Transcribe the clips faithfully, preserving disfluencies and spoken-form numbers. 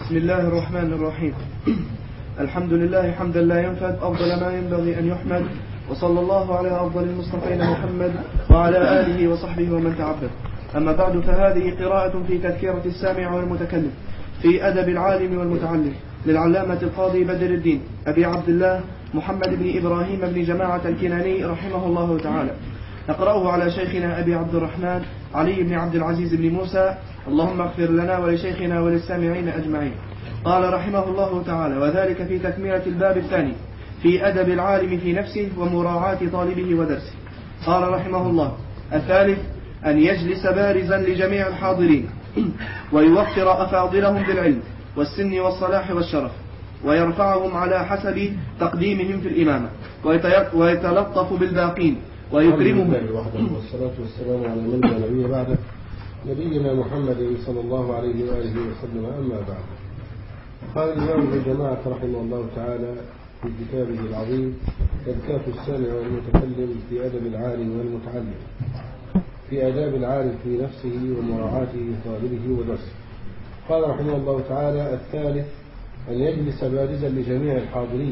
بسم الله الرحمن الرحيم. الحمد لله حمدا لا ينفد، أفضل ما ينبغي أن يحمد، وصلى الله على أفضل المصطفين محمد وعلى آله وصحبه ومن تعبد. أما بعد، فهذه قراءة في تذكرة السامع والمتكلم في أدب العالم والمتعلم للعلامة القاضي بدر الدين أبي عبد الله محمد بن إبراهيم بن جماعة الكناني رحمه الله تعالى. نقرأه على شيخنا أبي عبد الرحمن علي بن عبد العزيز بن موسى، اللهم اغفر لنا ولشيخنا وللسامعين أجمعين. قال رحمه الله تعالى: وذلك في تكملة الباب الثاني في أدب العالم في نفسه ومراعاة طالبه ودرسه. قال رحمه الله: الثالث أن يجلس بارزا لجميع الحاضرين ويوفر أفاضلهم بالعلم والسن والصلاح والشرف، ويرفعهم على حسب تقديمهم في الإمامة، ويتلطف بالباقين ويكرمهم. والصلاة والسلام على من لا نبي بعده، نبينا محمد صلى الله عليه وآله وسلم. أما بعد، قال الإمام ابن جماعة رحمه الله تعالى في كتابه العظيم تذكرة السامع والمتكلم في أدب العالم والمتعلم، في آداب العالم في نفسه ومراعاته طالبه ودرسه. قال رحمه الله تعالى: الثالث أن يجلس بارزا لجميع الحاضرين،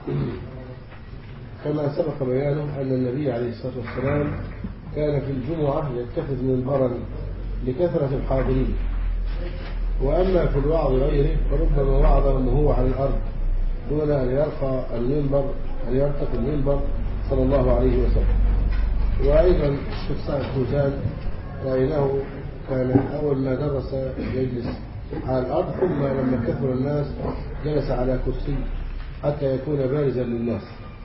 كما سبق بيانه أن النبي عليه الصلاة والسلام كان في الجمعة يتخذ منبرا لكثرة الحاضرين، وأما في الوعظ غيره فربما وعظهم وهو على الأرض دون أن يرقى المنبر أن يرتقي المنبر صلى الله عليه وسلم. وأيضا في صحيح فوزان رأيناه كان أول ما درس يجلس على الأرض، ثم لما كثر الناس جلس على كرسي حتى يكون بارزا للناس.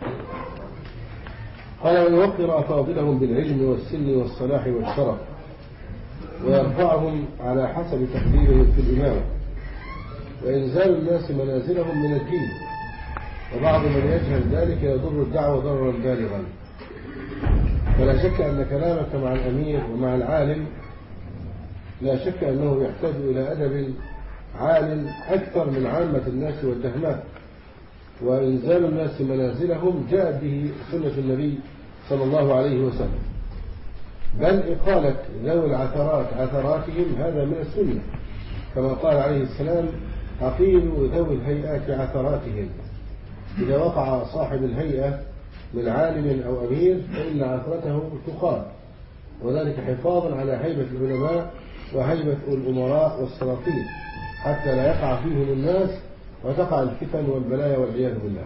قال: ويوقر أفاضلهم بالعلم والسن والصلاح والشرف، ويرفعهم على حسب تقديرهم في الإمامة، وإنزال الناس منازلهم من الدين. وبعض من يجهل ذلك يضر الدعوة ضررا بالغا. فلا شك أن كلامك مع الأمير ومع العالم لا شك أنه يحتاج إلى أدب عال أكثر من عامة الناس والدهمات. وإنزال الناس منازلهم جاءت به سنة النبي صلى الله عليه وسلم، بل إقالة ذوي العثرات عثراتهم هذا من السنة، كما قال عليه السلام: أقيلوا ذوي الهيئات عثراتهم. إذا وقع صاحب الهيئة من عالم أو أمير فإن عثرته تقال، وذلك حفاظا على هيبة العلماء وهيبة الأمراء والسلاطين، حتى لا يقع فيهم الناس وتقع الفتن والبلايا والعياذ بالله.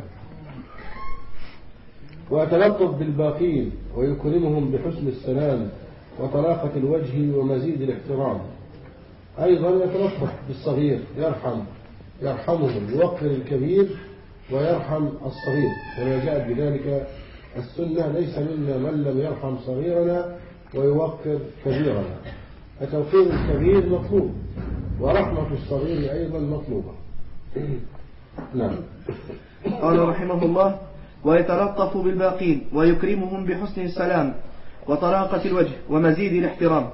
ويتلطف بالباقين ويكرمهم بحسن السلام وطلاقة الوجه ومزيد الاحترام. أيضا يتلطف بالصغير، يرحم يرحمهم، يوقر الكبير ويرحم الصغير، كما جاءت بذلك السنة: ليس منا من لم يرحم صغيرنا ويوقر كبيرنا. فتوقير الكبير مطلوب، ورحمة الصغير أيضا مطلوبة. نعم. قال رحمه الله: ويتلطف بالباقين ويكرمهم بحسن السلام وطلاقة الوجه ومزيد الاحترام.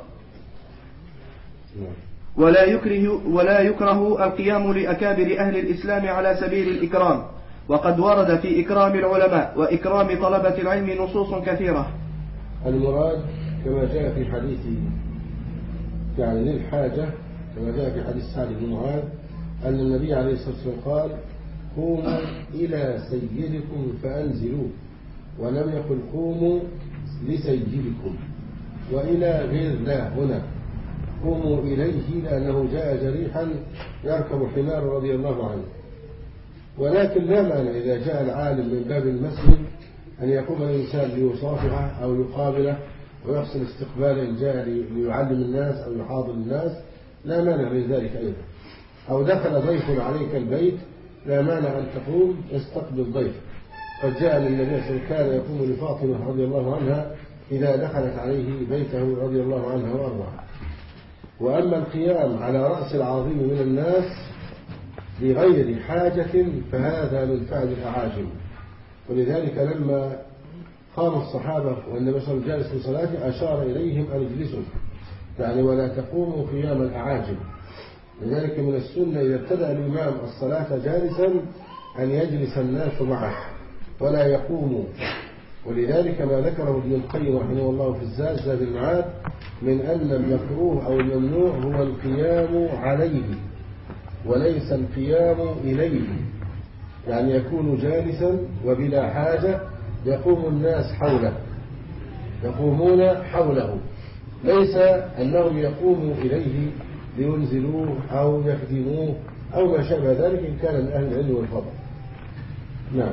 ولا يكره ولا يكره القيام لأكابر أهل الإسلام على سبيل الإكرام، وقد ورد في إكرام العلماء وإكرام طلبة العلم نصوص كثيرة. المراد كما جاء في حديث يعني للحاجة، كما جاء في حديث سعد بن معاذ أن النبي عليه الصلاة والسلام قال: قوموا إلى سيدكم فأنزلوه، ولم يقل قوموا لسيدكم. وإلى غير لا هنا، قوموا إليه لأنه جاء جريحا يركب حمار رضي الله عنه. ولكن لا مانع إذا جاء العالم من باب المسجد أن يقوم الإنسان ليصافحه أو يقابله ويحسن استقباله جاء ليعلم الناس أو يحاضر الناس، لا مانع من ذلك أيضا. أو دخل ضيف عليك البيت، لا مانع أن تقوم تستقبل ضيف. قد جاء للنبي صلى الله عليه وسلم كان يقوم لفاطمة رضي الله عنها إذا دخلت عليه بيته رضي الله عنها وأرضاها. وأما القيام على رأس العظيم من الناس بغير حاجة فهذا من فعل الأعاجم. ولذلك لما قام الصحابة والنبي صلى الله عليه وسلم جالس في صلاته أشار إليهم أن يجلسوا، يعني ولا تقوموا قيام الأعاجم. لذلك من السنة إذا ابتدأ الإمام الصلاة جالسا أن يجلس الناس معه ولا يقوموا. ولذلك ما ذكره ابن القيم رحمه الله في الزاد زاد المعاد من أن المكروه أو الممنوع هو القيام عليه، وليس القيام إليه، يعني يكون جالسا وبلا حاجة يقوم الناس حوله، يقومون حوله، ليس أنهم يقوموا إليه لينزلوه أو يخدموه أو ما شابه ذلك إن كان من أهل العلم والفضل. نعم.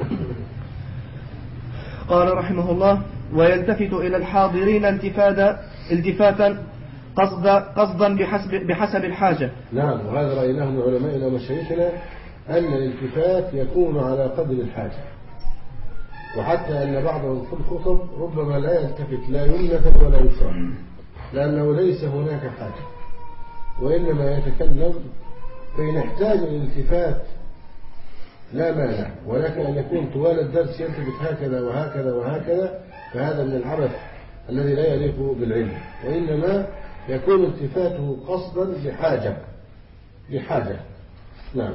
قال رحمه الله: ويلتفت إلى الحاضرين التفاتا التفاتا قصدا قصدا بحسب بحسب الحاجة. نعم، وهذا رأيناه من علمائنا ومشايخنا أن الالتفات يكون على قدر الحاجة، وحتى أن بعضهم في الخطب ربما لا يلتفت لا يمنة ولا يسرى، لأنه ليس هناك حاجة، وإنما يتكلم، فإن احتاج الالتفات لا مانع، ولكن أن يكون طوال الدرس يلتفت هكذا وهكذا وهكذا، فهذا من العبث الذي لا يليق بالعلم، وإنما يكون التفاته قصدا لحاجة لحاجة. نعم.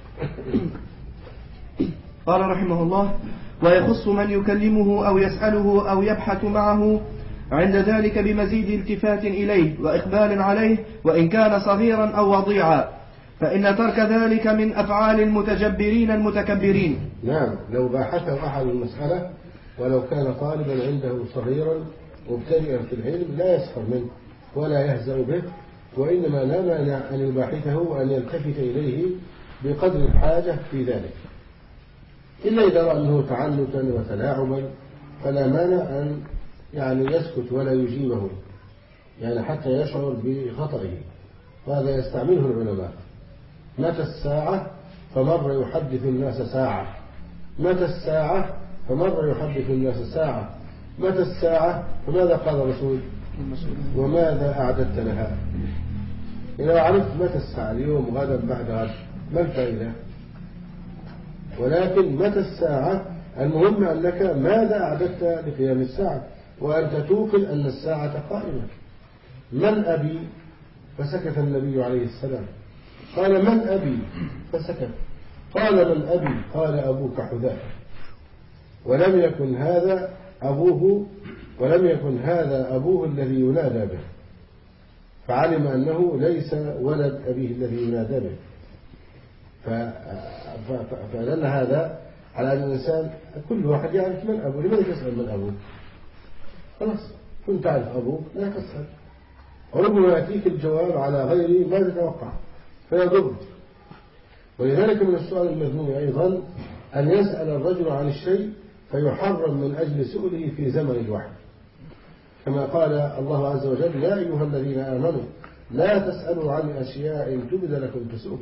قال رحمه الله: ويخص من يكلمه أو يسأله أو يبحث معه عند ذلك بمزيد التفات إليه وإقبال عليه، وإن كان صغيرا أو وضيعا، فإن ترك ذلك من أفعال المتجبرين المتكبرين. نعم، لو باحثه أحد المسألة ولو كان طالبا عنده صغيرا مبتدئا في العلم لا يسخر منه ولا يهزأ به، وإنما لا مانع أن يباحثه وأن يلتفت إليه بقدر الحاجة في ذلك، إلا إذا رأى أنه تعنتا وتلاعبا فلا مانع أن يعني يسكت ولا يجيبه، يعني حتى يشعر بخطئه، وهذا يستعمله العلماء. متى الساعة؟ فمر يحدث الناس ساعة. متى الساعة؟ فمر يحدث الناس ساعة. متى الساعة؟ فماذا قال الرسول؟ وماذا أعددت لها؟ إذا عرفت متى الساعة، اليوم غدا بعد غد، ما الفائدة؟ ولكن متى الساعة؟ المهم أنك ماذا أعددت لقيام الساعة، وأنت توقن أن الساعة قائمة. من أبي؟ فسكت النبي عليه السلام. قال: من أبي؟ فسكت. قال: من أبي؟ قال: أبوك حذافة. ولم يكن هذا أبوه ولم يكن هذا أبوه الذي ينادى به، فعلم أنه ليس ولد أبيه الذي ينادى به. فدل هذا على أن الإنسان كل واحد يعرف من أبوه. لماذا تسأل من أبوه؟ خلاص، كنت تعرف أبوه لا تسأل، وربما يأتيك الجواب على غير ما تتوقع فيضر. ولذلك من السؤال المذموم أيضا أن يسأل الرجل عن الشيء فيحرم من أجل سؤله في زمن الوحي، كما قال الله عز وجل: يا أيها الذين آمنوا لا تسألوا عن أشياء تبد لكم تسؤكم.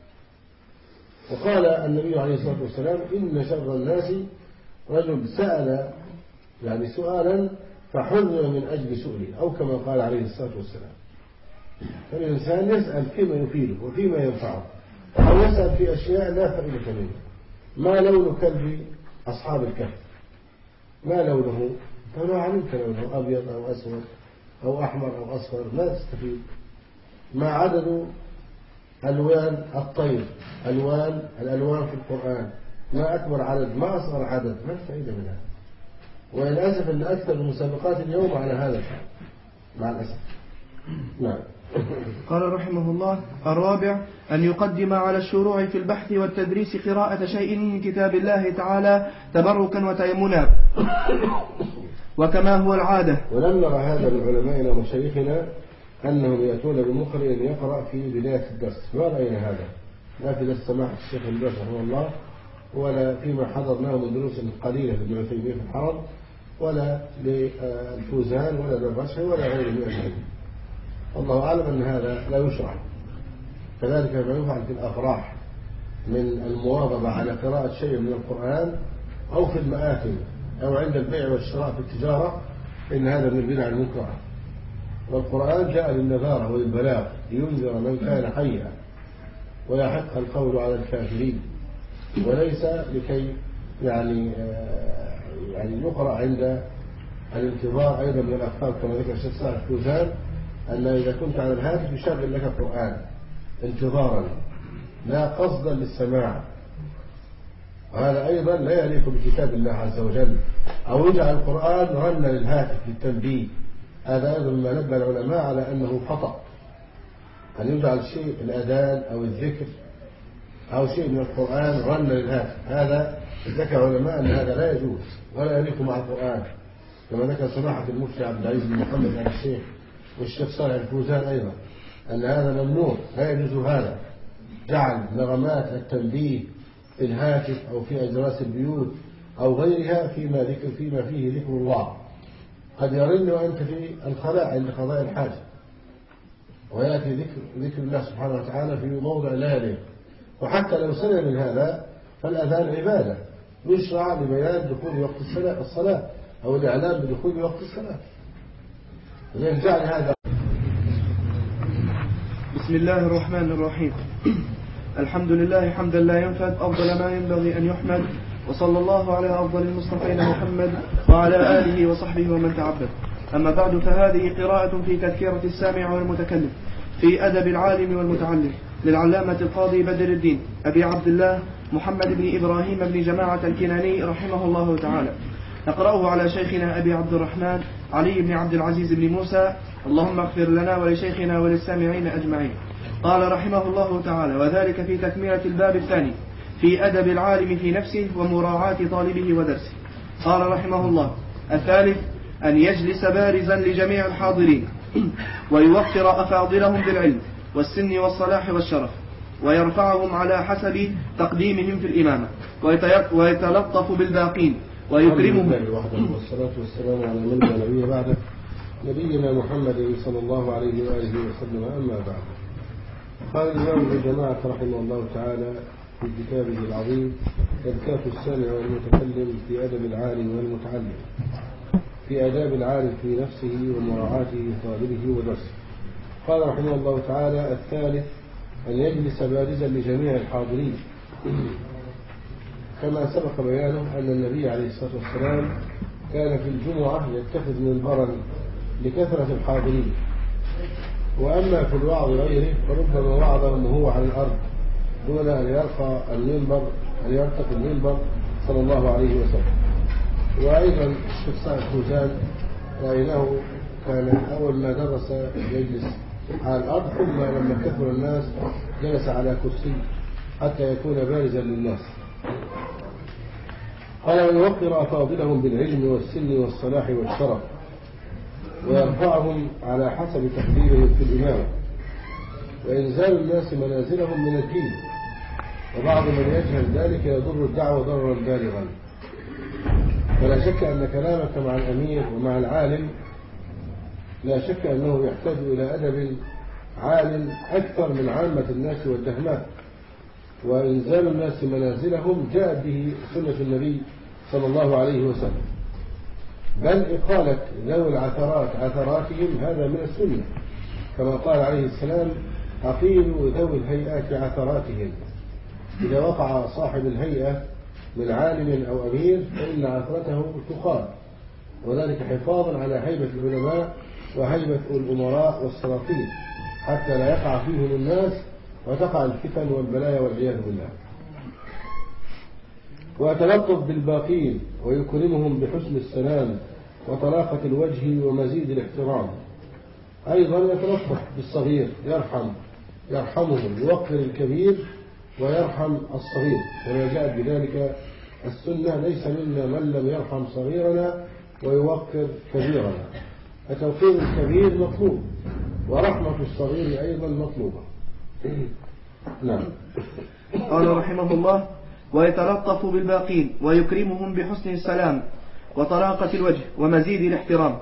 وقال النبي عليه الصلاة والسلام: إن شر الناس رجل سأل يعني سؤالا فحرم من أجل سؤله، أو كما قال عليه الصلاة والسلام. فالإنسان يسأل فيما يفيده وفيما ينفعه، أو يسأل في أشياء لا فائدة منه. ما لون كلب أصحاب الكهف؟ ما لونه؟ فلو علمت لونه أبيض أو أسود أو أحمر أو أصفر ما تستفيد. ما عدد ألوان الطير؟ ألوان الألوان في القرآن ما أكبر عدد ما أصغر عدد؟ ما الفائدة منها؟ وللأسف أن أكثر المسابقات اليوم على هذا الحال مع الأسف. نعم. قال رحمه الله: الرابع أن يقدم على الشروع في البحث والتدريس قراءة شيء من كتاب الله تعالى تبركا وتيمنا، وكما هو العادة. ولم نرى هذا من علمائنا ومشايخنا أنهم يأتون بمقرئ يقرأ في بداية الدرس، ما رأينا هذا، لا في درس سماحة الشيخ ابن باز رحمه الله، ولا فيما حضرناه من دروس قليلة لابن عثيمين في الحرم، ولا للفوزان ولا للرشح ولا غيره من العلم. والله أعلم أن هذا لا يشرع. كذلك ما يفعل في الأفراح من المواظبة على قراءة شيء من القرآن أو في المآكل أو عند البيع والشراء في التجارة، إن هذا من البدع المنكرة. والقرآن جاء للنذارة وللبلاغ لينذر من كان حيا ويحق القول على الكافرين، وليس لكي يعني يعني يقرأ عند الانتظار. أيضا من الأفكار كما ذكر الشيخ صالح فوزان أن إذا كنت على الهاتف يشغل لك القرآن انتظارا لا قصدا للسماع، وهذا أيضا لا يليق بكتاب الله عز وجل. أو يجعل القرآن رنا للهاتف للتنبيه، هذا أيضا مما نبه العلماء على أنه خطأ، أن يجعل شيء الأذان أو الذكر أو شيء من القرآن رن للهاتف، هذا ذكر علماء أن هذا لا يجوز ولا يليق مع القرآن، كما ذكر سماحة المفتي عبد العزيز بن محمد آل الشيخ والشيخ صالح الفوزان أيضا أن هذا ممنوع، لا يجوز هذا، جعل نغمات التنبيه في الهاتف أو في أجراس البيوت أو غيرها فيما ذكر فيما فيه ذكر الله، قد يرن وأنت في الخلاء عند قضاء الحاجة، ويأتي ذكر, ذكر الله سبحانه وتعالى في موضع لا يليق. وحتى لو سلم من هذا فالأذان عبادة يشرع لبيان دخول وقت الصلاة أو الإعلام بدخول وقت الصلاة. إذن جعل هذا. بسم الله الرحمن الرحيم. الحمد لله حمدا لا ينفد، أفضل ما ينبغي أن يحمد، وصلى الله على أفضل المصطفين محمد وعلى آله وصحبه ومن تعبد. أما بعد، فهذه قراءة في تذكرة السامع والمتكلم في أدب العالم والمتعلم للعلامة القاضي بدر الدين أبي عبد الله محمد بن إبراهيم بن جماعة الكناني رحمه الله تعالى. نقرأه على شيخنا أبي عبد الرحمن علي بن عبد العزيز بن موسى، اللهم اغفر لنا ولشيخنا وللسامعين أجمعين. قال رحمه الله تعالى: وذلك في تكملة الباب الثاني في أدب العالم في نفسه ومراعاة طالبه ودرسه. قال رحمه الله: الثالث أن يجلس بارزا لجميع الحاضرين ويوفر أفاضلهم بالعلم والسن والصلاح والشرف، ويرفعهم على حسب تقديمهم في الإمامة، ويتلطف بالباقين ويكرمهم. والصلاة والسلام على من لا نبي بعده، نبينا محمد صلى الله عليه وآله وسلم. أما بعد، قال الإمام ابن جماعة رحمه الله تعالى في كتابه العظيم تذكرة السامع والمتكلم في أدب العالم والمتعلم، في آداب العالم في نفسه ومراعاته طالبه ودرسه. قال رحمه الله تعالى: الثالث أن يجلس بارزا لجميع الحاضرين، كما سبق بيانه أن النبي عليه الصلاة والسلام كان في الجمعة يتخذ منبرا لكثرة الحاضرين، وأما في الوعظ غيره فربما وعظهم وهو على الأرض دون أن يرقى المنبر أن يرتقي المنبر صلى الله عليه وسلم. وأيضا الشيخ صالح الفوزان رأيناه كان أول ما درس يجلس على الأرض، ثم لما كثر الناس جلس على كرسي حتى يكون بارزا للناس. قال: ويوقر أفاضلهم بالعلم والسن والصلاح والشرف، ويرفعهم على حسب تقديرهم في الإمامة، وإنزال الناس منازلهم من الدين. وبعض من يجهل ذلك يضر الدعوة ضررا بالغا. فلا شك أن كلامك مع الأمير ومع العالم لا شك أنه يحتاج إلى أدب عال أكثر من عامة الناس والدهمات. وإنزال الناس منازلهم جاء به سنة النبي صلى الله عليه وسلم، بل إقالة ذوي العثرات عثراتهم هذا من السنة، كما قال عليه السلام: أقيلوا ذوي الهيئات عثراتهم. إذا وقع صاحب الهيئة من عالم أو أمير فإن عثرته تقال، وذلك حفاظا على هيبة العلماء وهيبة الأمراء والسلاطين، حتى لا يقع فيهم الناس وتقع الفتن والبلايا والعياذ بالله. ويتلطف بالباقين ويكرمهم بحسن السلام وطلاقة الوجه ومزيد الاحترام. أيضا يتلطف بالصغير، يرحم يرحمهم، يوقر الكبير ويرحم الصغير، كما جاءت بذلك السنة: ليس منا من لم يرحم صغيرنا ويوقر كبيرنا. فتوقير الكبير مطلوب، ورحمة الصغير أيضا مطلوبة. نعم. قال رحمه الله: ويتلطف بالباقين ويكرمهم بحسن السلام وطلاقة الوجه ومزيد الاحترام.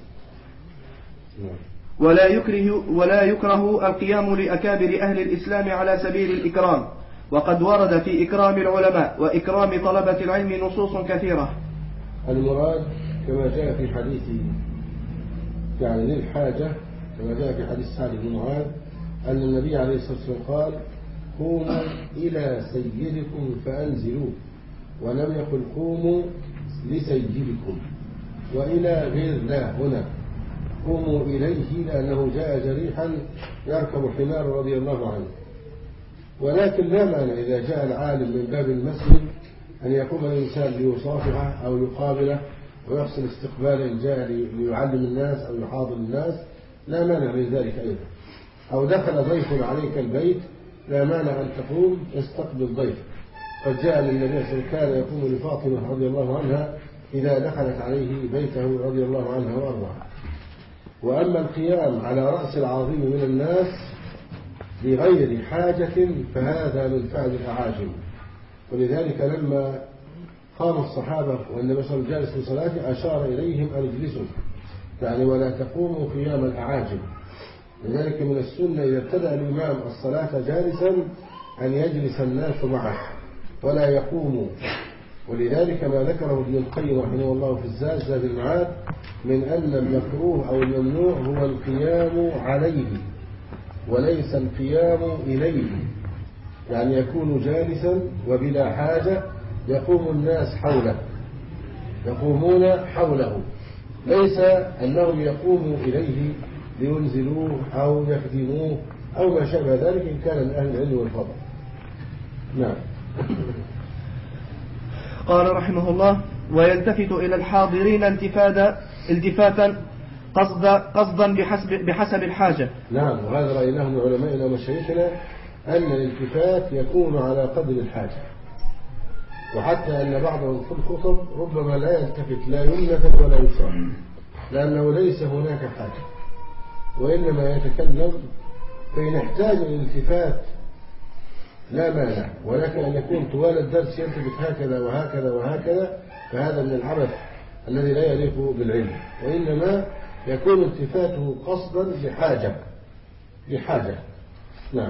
ولا يكره, ولا يكره القيام لأكابر أهل الإسلام على سبيل الإكرام، وقد ورد في إكرام العلماء وإكرام طلبة العلم نصوص كثيرة. المراد كما جاء في حديث يعني للحاجة، كما جاء في حديث سعد بن معاذ أن النبي عليه الصلاة والسلام قال: قوموا إلى سيدكم فأنزلوه، ولم يقل قوموا لسيدكم، وإلى غير لا هنا، قوموا إليه لأنه جاء جريحا يركب حمار رضي الله عنه. ولكن لا مانع إذا جاء العالم من باب المسجد أن يقوم الإنسان ليصافحه أو يقابله ويحسن استقباله إن جاء ليعلم الناس أو يحاضر الناس، لا مانع من ذلك أيضا. أو دخل ضيف عليك البيت لا مانع أن تقوم تستقبل ضيف. قد جاء للنبي صلى الله عليه وسلم كان يقوم لفاطمة رضي الله عنها إذا دخلت عليه بيته رضي الله عنها وأرضاها. وأما القيام على رأس العظيم من الناس بغير حاجة فهذا من فعل الأعاجم. ولذلك لما قام الصحابة والنبي صلى الله عليه وسلم جالس في صلاته أشار إليهم أن اجلسوا، يعني ولا تقوموا قيام الأعاجم. لذلك من السنة إذا ابتدأ الإمام الصلاة جالسا أن يجلس الناس معه ولا يقوموا. ولذلك ما ذكره ابن القيم رحمه الله في الزاد زاد المعاد من أن المكروه أو الممنوع هو القيام عليه وليس القيام إليه، يعني يكون جالسا وبلا حاجة يقوم الناس حوله يقومون حوله، ليس أنهم يقوموا إليه لينزلوه أو يخدموه أو ما شابه ذلك إن كان من أهل العلم والفضل. نعم. قال رحمه الله: ويلتفت إلى الحاضرين التفاتا التفاتا قصدا قصدا بحسب بحسب الحاجة. نعم، وهذا رأيناه من علمائنا ومشايخنا أن الالتفات يكون على قدر الحاجة، وحتى أن بعضهم في الخطب ربما لا يلتفت لا يمنة ولا يسار لأنه ليس هناك حاجة، وإنما يتكلم. فإن احتاج الالتفات لا مانع، ولكن أن يكون طوال الدرس يلتفت هكذا وهكذا وهكذا فهذا من العبث الذي لا يليق بالعلم، وإنما يكون التفاته قصدا لحاجة لحاجة. نعم.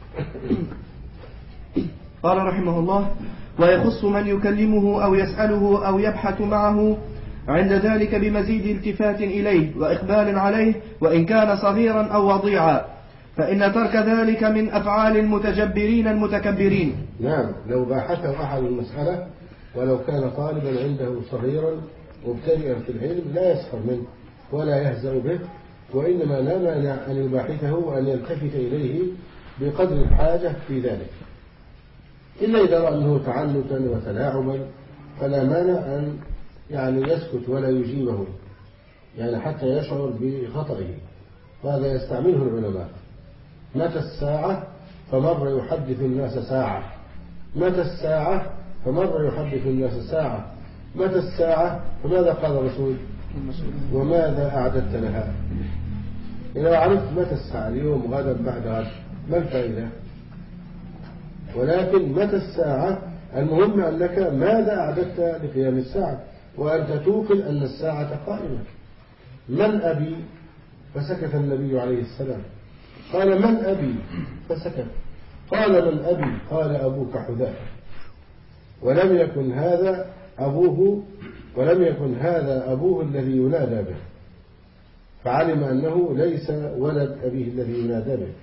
قال رحمه الله: ويخص من يكلمه أو يسأله أو يبحث معه عند ذلك بمزيد التفات إليه وإقبال عليه وإن كان صغيرا أو وضيعا، فإن ترك ذلك من أفعال المتجبرين المتكبرين. نعم، لو باحثه أحد المسألة ولو كان طالبا عنده صغيرا مبتدئا في العلم لا يسخر منه ولا يهزأ به، وإنما لا مانع أن يباحثه وأن يلتفت إليه بقدر الحاجة في ذلك، إلا إذا رأى أنه تعنتا وتلاعبا فلا مانع أن يعني يسكت ولا يجيبه، يعني حتى يشعر بخطئه، وهذا يستعمله العلماء. متى الساعة؟ فمر يحدث الناس ساعة. متى الساعة؟ فمر يحدث الناس ساعة. متى الساعة؟ فماذا قال الرسول؟ وماذا أعددت لها؟ إذا عرفت متى الساعة اليوم غدا بعد غد ما الفائدة؟ ولكن متى الساعة المهم أنك ماذا أعددت لقيام الساعة، وأنت توقن أن الساعة قائمة. من أبي؟ فسكت النبي عليه السلام. قال من أبي؟ فسكت. قال من أبي؟ قال أبوك حذافة. ولم يكن هذا أبوه ولم يكن هذا أبوه الذي ينادى به، فعلم أنه ليس ولد أبيه الذي ينادى به.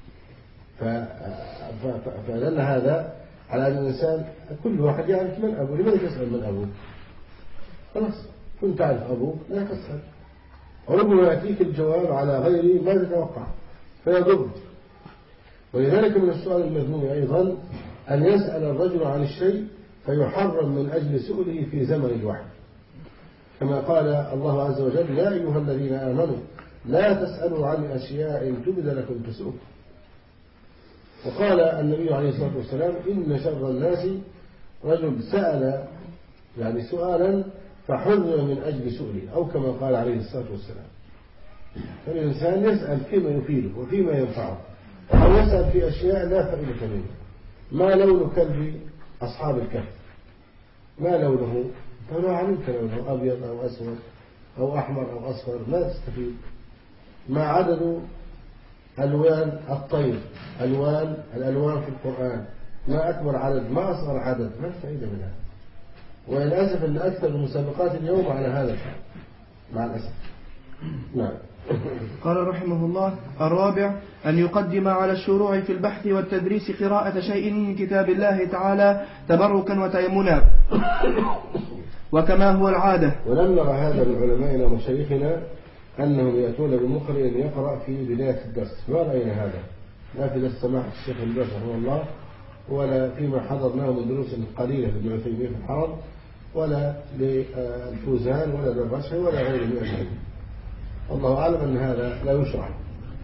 فدل هذا على أن الإنسان كل واحد يعرف من أبوه. لماذا تسأل من أبوه؟ خلاص كنت تعرف أبوه لا تسأل، وربما يأتيك الجواب على غير ما تتوقع فيضر. ولذلك من السؤال المذموم أيضا أن يسأل الرجل عن الشيء فيحرم من أجل سؤله في زمن الوحي، كما قال الله عز وجل: يا أيها الذين آمنوا لا تسألوا عن أشياء تبد لكم تسؤكم. وقال النبي عليه الصلاة والسلام: إن شر الناس رجل سأل يعني سؤالا فحرم من أجل سؤله، أو كما قال عليه الصلاة والسلام. فالإنسان يسأل فيما يفيده وفيما ينفعه، أو يسأل في أشياء لا فائدة منه. ما لون كلب أصحاب الكهف؟ ما لونه؟ فلو علمت لونه أبيض أو أسود أو أحمر أو أصفر ما تستفيد. ما عدد ألوان الطير؟ ألوان الألوان في القرآن ما أكبر عدد ما أصغر عدد؟ ما الفائدة منها؟ وللأسف أن أكثر المسابقات اليوم على هذا الحال مع الأسف. نعم. قال رحمه الله: الرابع أن يقدم على الشروع في البحث والتدريس قراءة شيء من كتاب الله تعالى تبركا وتيمنا وكما هو العادة. ولم نرى هذا من علمائنا ومشايخنا أنهم يأتون بمقرئ يقرأ في بداية الدرس، ما رأينا هذا لا في درس سماحة الشيخ الباز رحمه الله ولا فيما حضرناه من دروس قليلة في ابن عثيمين في الحرم ولا للفوزان ولا للرشح ولا غيره من الشيء. الله أعلم أن هذا لا يشرع.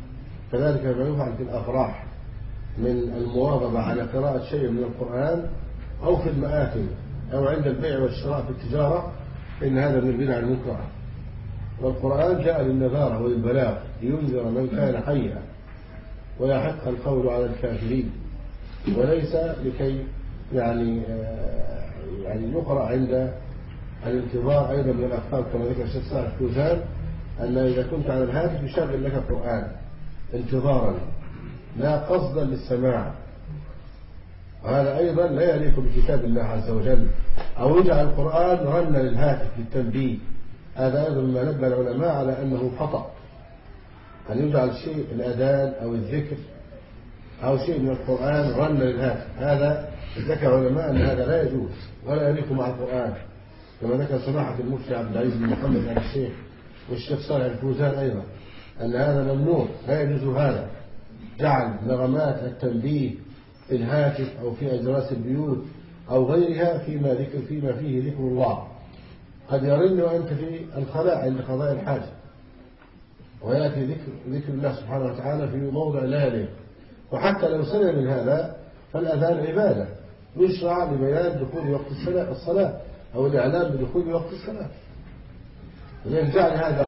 كذلك ما يفعل في الأفراح من المواظبة على قراءة شيء من القرآن أو في المآكل أو عند البيع والشراء في التجارة، إن هذا من البدع المنكرة. والقرآن جاء للنذارة والبلاغ لينذر من كان حيا ويحق القول على الكافرين، وليس لكي يعني يعني يقرأ عند الانتظار. أيضا من الأفكار كما ذكر الشيخ صالح فوزان أن إذا كنت على الهاتف يشغل لك القرآن انتظارا لا قصدا للسماع، وهذا أيضا لا يليق بكتاب الله عز وجل. أو يجعل القرآن رنة للهاتف للتنبيه، هذا أيضا ما نبه العلماء على أنه خطأ. أن يجعل شيء الأذان أو الذكر أو شيء من القرآن رنة للهاتف، هذا ذكر علماء أن هذا لا يجوز ولا يليق مع القرآن، كما ذكر سماحة المفتي عبد العزيز بن محمد آل الشيخ والشيخ صالح الفوزان أيضا أن هذا ممنوع، لا يجوز هذا. جعل نغمات التنبيه في الهاتف أو في أجراس البيوت أو غيرها فيما ذكر فيما فيه ذكر الله، قد يرن وأنت في الخلاء عند قضاء الحاجة، ويأتي ذكر, ذكر الله سبحانه وتعالى في موضع لا يليق. وحتى لو سلم من هذا فالأذان عبادة يشرع لبيان دخول وقت الصلاة أو الإعلام بدخول وقت الصلاة، لأن جعل هذا